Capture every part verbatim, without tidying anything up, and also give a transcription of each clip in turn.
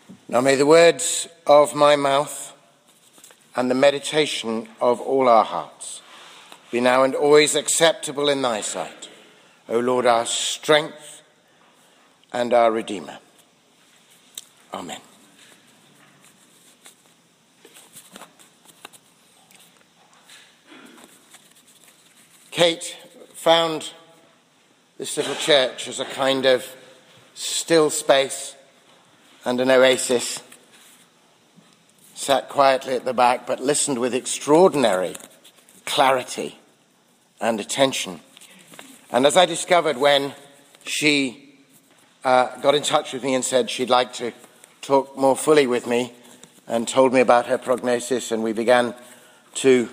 Now may the words of my mouth and the meditation of all our hearts be now and always acceptable in thy sight, O Lord, our strength and our Redeemer. Amen. Kate found this little church as a kind of still space and an oasis, sat quietly at the back but listened with extraordinary clarity and attention. And as I discovered when she uh, got in touch with me and said she'd like to talk more fully with me and told me about her prognosis, and we began to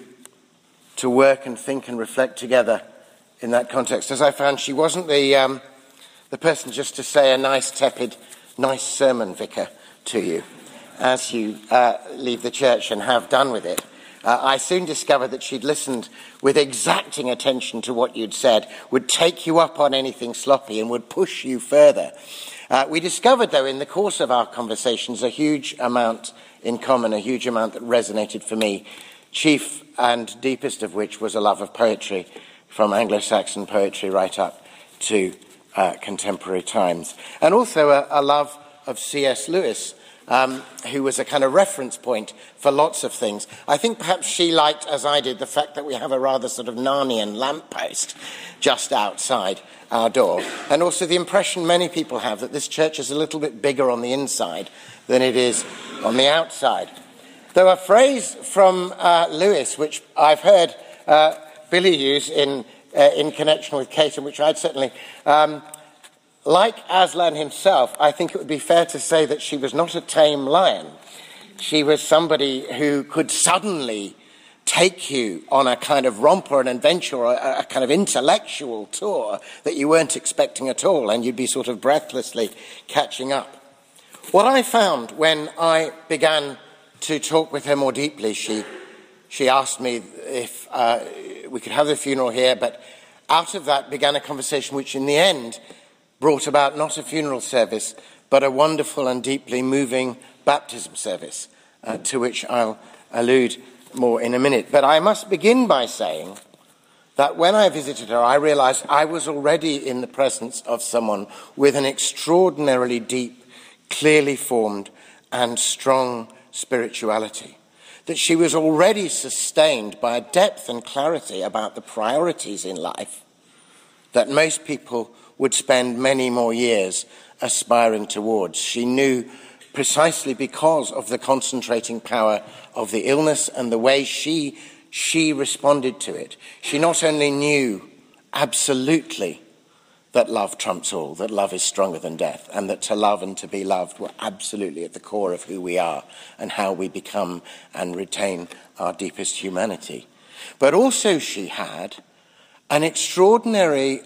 to work and think and reflect together in that context, as I found she wasn't the um, the person just to say a nice, tepid, nice sermon, vicar, to you as you uh, leave the church and have done with it. Uh, I soon discovered that she'd listened with exacting attention to what you'd said, would take you up on anything sloppy and would push you further. Uh, we discovered, though, in the course of our conversations, a huge amount in common, a huge amount that resonated for me, chief and deepest of which was a love of poetry, from Anglo-Saxon poetry right up to uh, contemporary times. And also a, a love of C S Lewis, um, who was a kind of reference point for lots of things. I think perhaps she liked, as I did, the fact that we have a rather sort of Narnian lamppost just outside our door. And also the impression many people have that this church is a little bit bigger on the inside than it is on the outside. Though a phrase from uh, Lewis, which I've heard uh, Billy use in uh, in connection with Kate, and which I'd certainly, um, like Aslan himself, I think it would be fair to say that she was not a tame lion. She was somebody who could suddenly take you on a kind of romp or an adventure or a, a kind of intellectual tour that you weren't expecting at all, and you'd be sort of breathlessly catching up. What I found when I began to talk with her more deeply, she she asked me if uh, we could have the funeral here, but out of that began a conversation which in the end brought about not a funeral service, but a wonderful and deeply moving baptism service, uh, to which I'll allude more in a minute. But I must begin by saying that when I visited her, I realized I was already in the presence of someone with an extraordinarily deep, clearly formed and strong spirituality, that she was already sustained by a depth and clarity about the priorities in life that most people would spend many more years aspiring towards. She knew, precisely because of the concentrating power of the illness and the way she she responded to it, she not only knew absolutely that love trumps all, that love is stronger than death, and that to love and to be loved were absolutely at the core of who we are and how we become and retain our deepest humanity. But also she had an extraordinary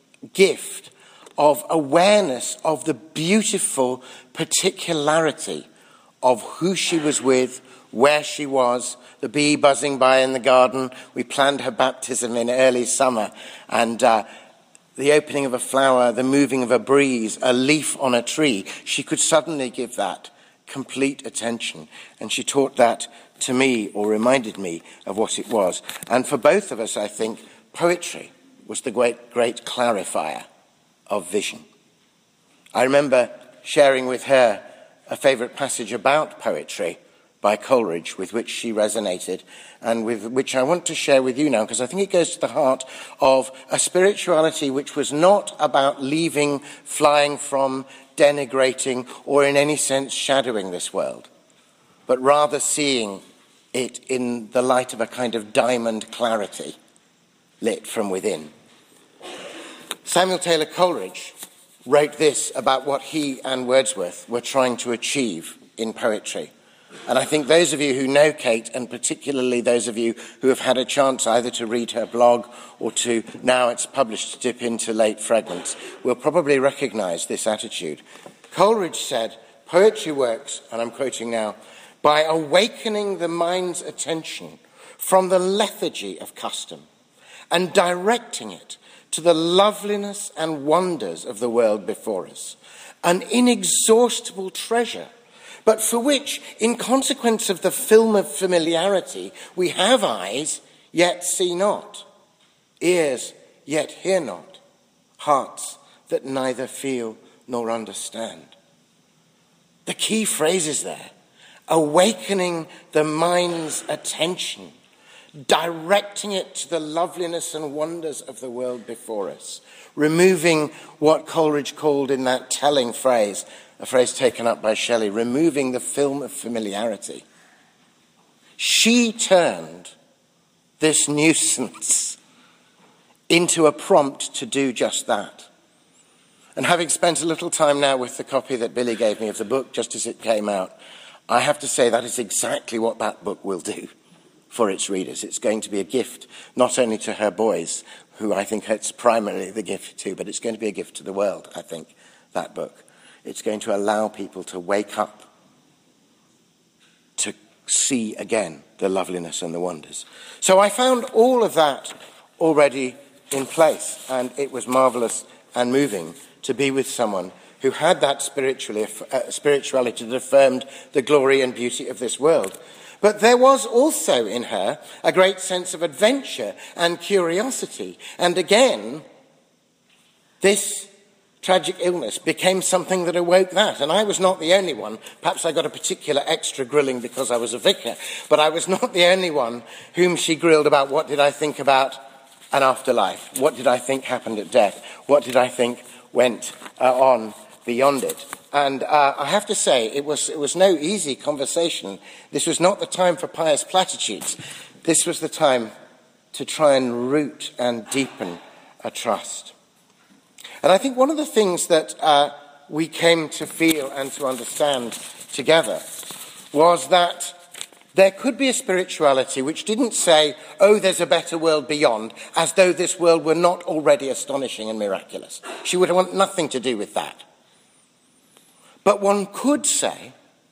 gift of awareness of the beautiful particularity of who she was with, where she was, the bee buzzing by in the garden. We planned her baptism in early summer, and uh, the opening of a flower, the moving of a breeze, a leaf on a tree. She could suddenly give that complete attention. And she taught that to me, or reminded me of what it was. And for both of us, I think, poetry was the great, great clarifier of vision. I remember sharing with her a favourite passage about poetry by Coleridge, with which she resonated, and with which I want to share with you now, because I think it goes to the heart of a spirituality which was not about leaving, flying from, denigrating, or in any sense shadowing this world, but rather seeing it in the light of a kind of diamond clarity lit from within. Samuel Taylor Coleridge wrote this about what he and Wordsworth were trying to achieve in poetry. And I think those of you who know Kate, and particularly those of you who have had a chance either to read her blog or to, now it's published, to dip into late fragments, will probably recognise this attitude. Coleridge said, "Poetry works," and I'm quoting now, "by awakening the mind's attention from the lethargy of custom and directing it to the loveliness and wonders of the world before us, an inexhaustible treasure but for which, in consequence of the film of familiarity, we have eyes, yet see not, ears, yet hear not, hearts that neither feel nor understand. The key phrase is there, awakening the mind's attention, directing it to the loveliness and wonders of the world before us, removing what Coleridge called in that telling phrase, a phrase taken up by Shelley, removing the film of familiarity. She turned this nuisance into a prompt to do just that. And having spent a little time now with the copy that Billy gave me of the book just as it came out, I have to say that is exactly what that book will do for its readers. It's going to be a gift not only to her boys, who I think it's primarily the gift to, but it's going to be a gift to the world, I think, that book. It's going to allow people to wake up, to see again the loveliness and the wonders. So I found all of that already in place, and it was marvellous and moving to be with someone who had that spiritually, uh, spirituality that affirmed the glory and beauty of this world. But there was also in her a great sense of adventure and curiosity. And again, this tragic illness became something that awoke that. And I was not the only one. Perhaps I got a particular extra grilling because I was a vicar. But I was not the only one whom she grilled about what did I think about an afterlife? What did I think happened at death? What did I think went uh, on beyond it? And uh, I have to say, it was it was no easy conversation. This was not the time for pious platitudes. This was the time to try and root and deepen a trust. And I think one of the things that uh, we came to feel and to understand together was that there could be a spirituality which didn't say, oh, there's a better world beyond, as though this world were not already astonishing and miraculous. She would want nothing to do with that. But one could say,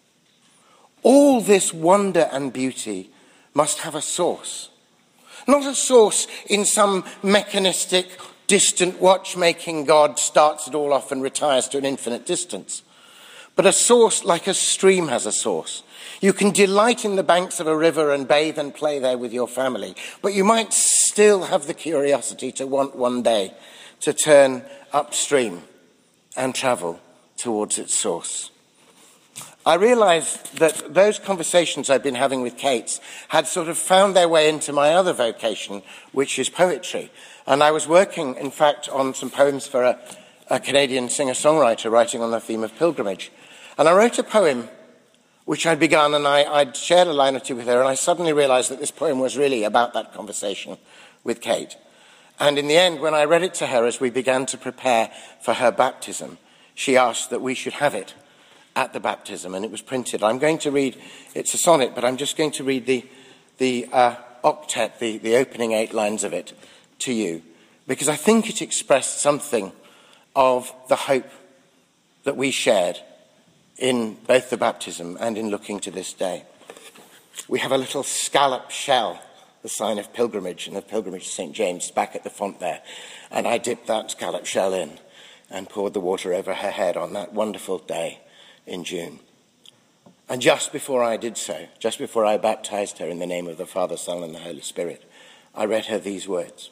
all this wonder and beauty must have a source. Not a source in some mechanistic, distant watchmaking God starts it all off and retires to an infinite distance. But a source like a stream has a source. You can delight in the banks of a river and bathe and play there with your family, but you might still have the curiosity to want one day to turn upstream and travel towards its source. I realised that those conversations I'd been having with Kate had sort of found their way into my other vocation, which is poetry. And I was working, in fact, on some poems for a, a Canadian singer-songwriter writing on the theme of pilgrimage. And I wrote a poem which I'd begun, and I, I'd shared a line or two with her, and I suddenly realised that this poem was really about that conversation with Kate. And in the end, when I read it to her as we began to prepare for her baptism, she asked that we should have it at the baptism, and it was printed. I'm going to read, it's a sonnet, but I'm just going to read the, the uh, octet, the, the opening eight lines of it to you, because I think it expressed something of the hope that we shared in both the baptism and in looking to this day. We have a little scallop shell, the sign of pilgrimage, and the pilgrimage to Saint James, back at the font there, and I dipped that scallop shell in and poured the water over her head on that wonderful day in June. And just before I did so, just before I baptized her in the name of the Father, Son, and the Holy Spirit, I read her these words.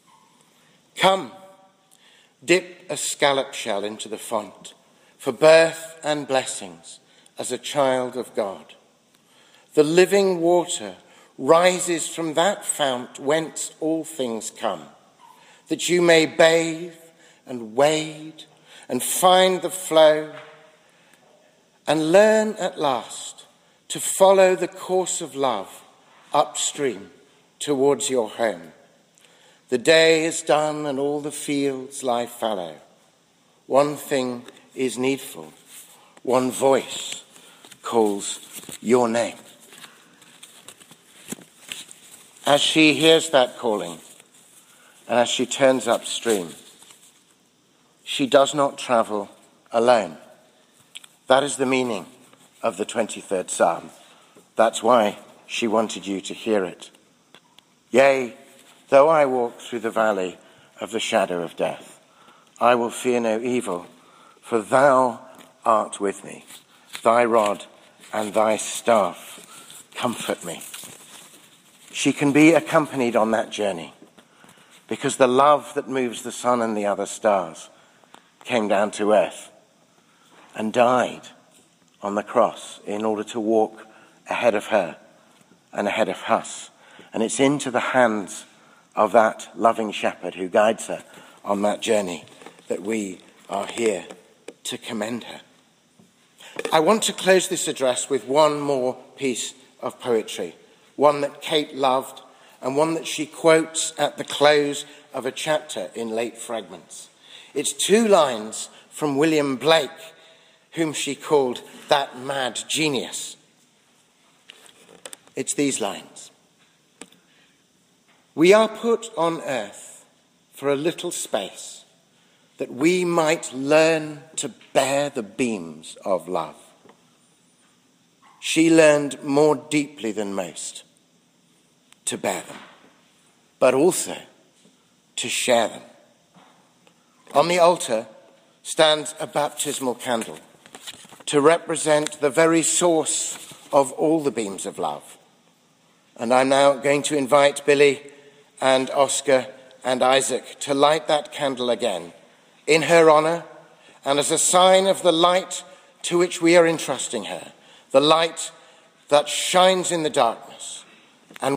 Come, dip a scallop shell into the font for birth and blessings as a child of God. The living water rises from that fount whence all things come, that you may bathe and wade and find the flow and learn at last to follow the course of love upstream towards your home. The day is done and all the fields lie fallow. One thing is needful. One voice calls your name. As she hears that calling, and as she turns upstream, she does not travel alone. That is the meaning of the twenty-third Psalm. That's why she wanted you to hear it. Yea, though I walk through the valley of the shadow of death, I will fear no evil, for thou art with me. Thy rod and thy staff comfort me. She can be accompanied on that journey because the love that moves the sun and the other stars came down to earth and died on the cross in order to walk ahead of her and ahead of us. And it's into the hands of that loving shepherd who guides her on that journey that we are here to commend her. I want to close this address with one more piece of poetry, one that Kate loved and one that she quotes at the close of a chapter in Late Fragments. It's two lines from William Blake, whom she called that mad genius. It's these lines. We are put on earth for a little space that we might learn to bear the beams of love. She learned more deeply than most to bear them, but also to share them. On the altar stands a baptismal candle to represent the very source of all the beams of love. And I'm now going to invite Billy and Oscar and Isaac to light that candle again in her honour and as a sign of the light to which we are entrusting her, the light that shines in the darkness